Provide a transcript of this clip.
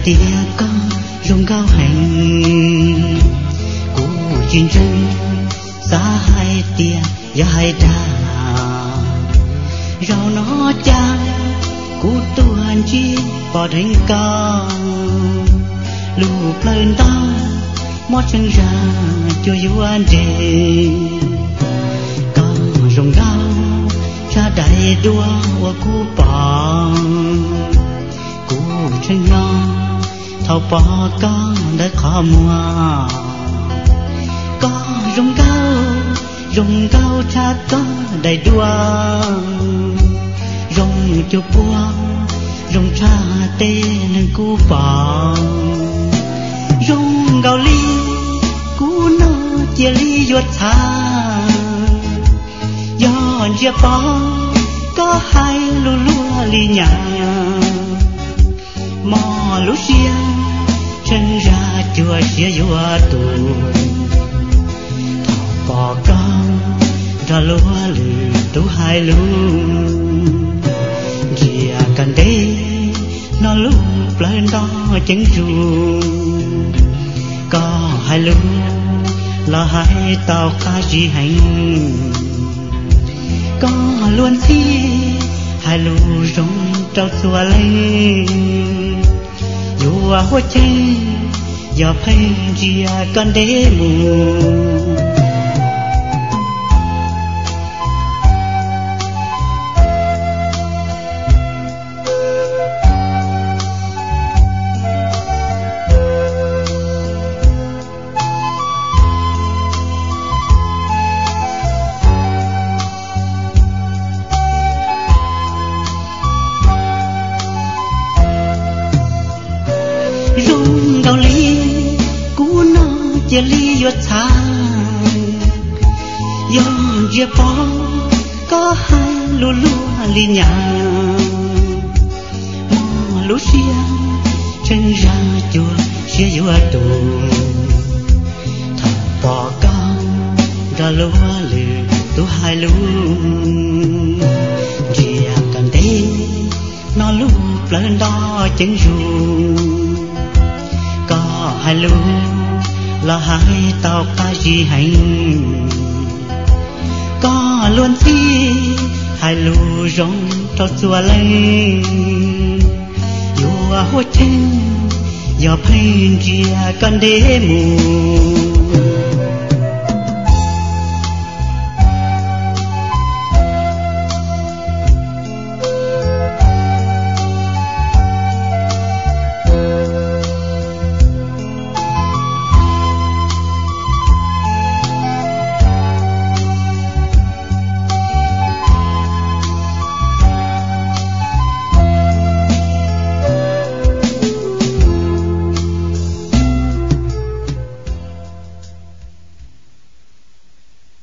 tia con rung cao hành cú chuyên rừng xa hai tia và hai đà rau nó cha cú tuan chi bỏ đánh con lụp lên ta mót chân ra cho yêu an đề con rung cao cha đại đua và cú bỏ cú chân ngon thâu bỏ con đã khó mua con rung cao cha con đại đua rung cho buông rung cha tên cú bỏ rung gạo ly cú nó chia ly ruột xa do chia bỏ có hai lúa lúa ly nhà mò lúa chia chân ra chùa chia vua tù thọ bỏ con ra lúa lử tú hai lúa chia cần đây nó lúa lên đó chân ru có hai lúa là hai tàu cá chỉ hành có luôn thi hai lũ rong trao xua lên dù hoa chân giờ phải chia con đế mù rung gạo ly cú nó chia ly ruột xa do chia bỏ có hai lúa lúa ly nhà mò lúa xia chân ra chùa xia vua tù thọ bỏ con ra lúa lử tú hai lúa chia cần thế nó lúa lên đó chân ru có hai lúa là hai tàu cá chỉ hành có luôn thi hai lúa rong trao xua lên dù hoa chân giờ phải chia con đế mù